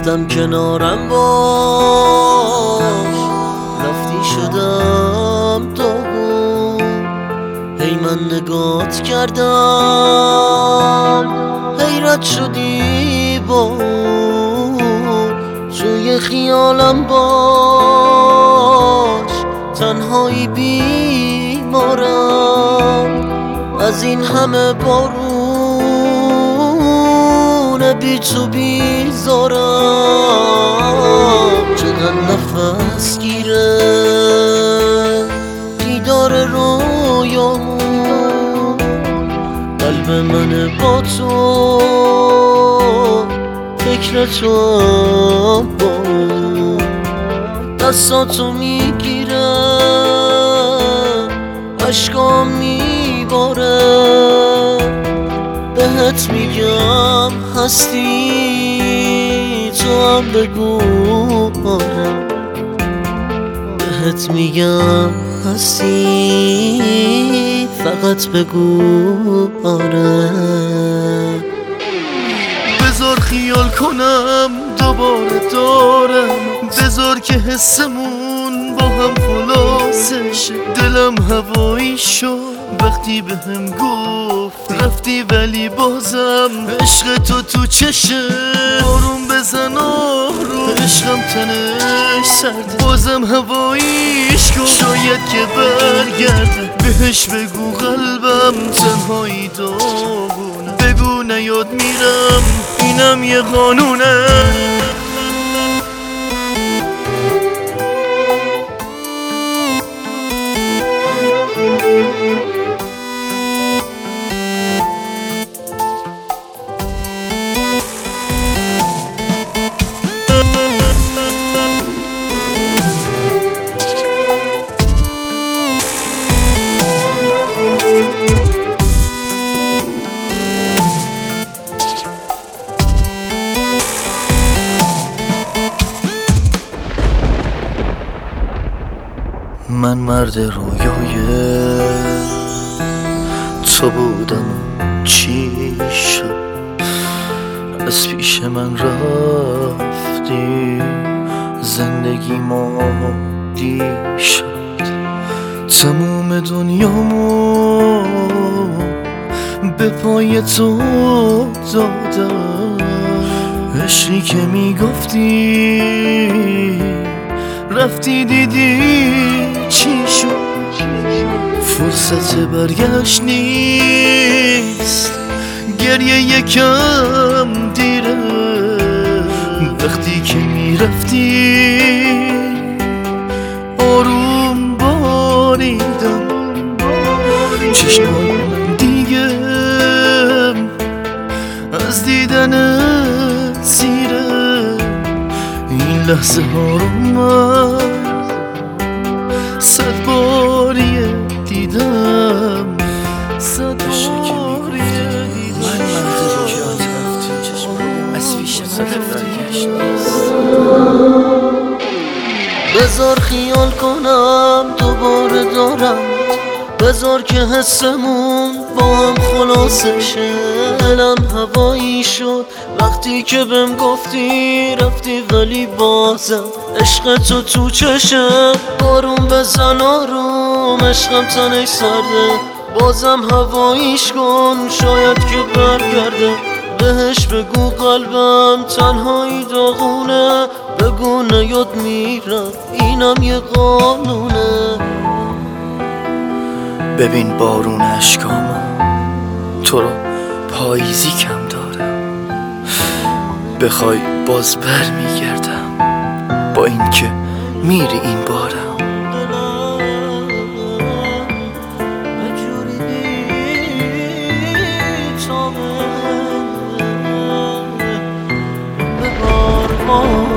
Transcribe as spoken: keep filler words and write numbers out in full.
گفتم کنارم باش، رفتی شدم داغون. هی من نگات کردم حیرت شدی با اون. توی خیالم باش، تنهایی بیمارم از این همه بارون بی تو بیزارم. چقدر نفس گیره دیدار رویامون، قلب من با تو فکر تو با دستاتو میگیره، عشقام میباره. بهت میگم هستی تو هم بگو آره، بهت میگم هستی فقط بگو آره. بذار خیال کنم دوباره دارم، بذار که حسمون با هم خلاصه شه. دلم هوایی شد وقتی به هم گفت رفتی، ولی بازم عشق تو تو چشه. بارون بزن آروم، عشقم تنش سرده، بازم هواییش کن، شاید که برگرده. بهش بگو قلبم تنهایی داغونه، بگو نیاد میرم اینم یه قانونه. من مرد رویای تو بودم، چی شد از پیش من رفتی، زندگی مادی شد. تموم دنیامو به پای تو دادم، عشقی که میگفتی رفتی دیدی چی شد. فرصت برگشت نیست، گریه یکم دیره. وقتی که میرفتی آروم باریدم، چشمای من دیگه از دیدنت سیره. این لحظه ها رو من صد باریه دیدم، صد باریه دیدم. من مرد رویات رفتی، از پیش من برگشت نیست. بذار خیال کنم دوباره دارم، بذار که حسمون با هم خلاصه شه. دلم هوایی شد وقتی که بهم گفتی رفتی، ولی بازم عشق تو تو چشه. بارون بزن آروم، عشقم تنش سرده، بازم هواییش کن، شاید که برگرده. بهش بگو قلبم تنهایی داغونه، بگو نیاد میرم اینم یه قانونه. ببین بارون اشکامو، تو رو پاییزی کم دارم، بخوای باز بر میگردم، با این که میری این بارم. Oh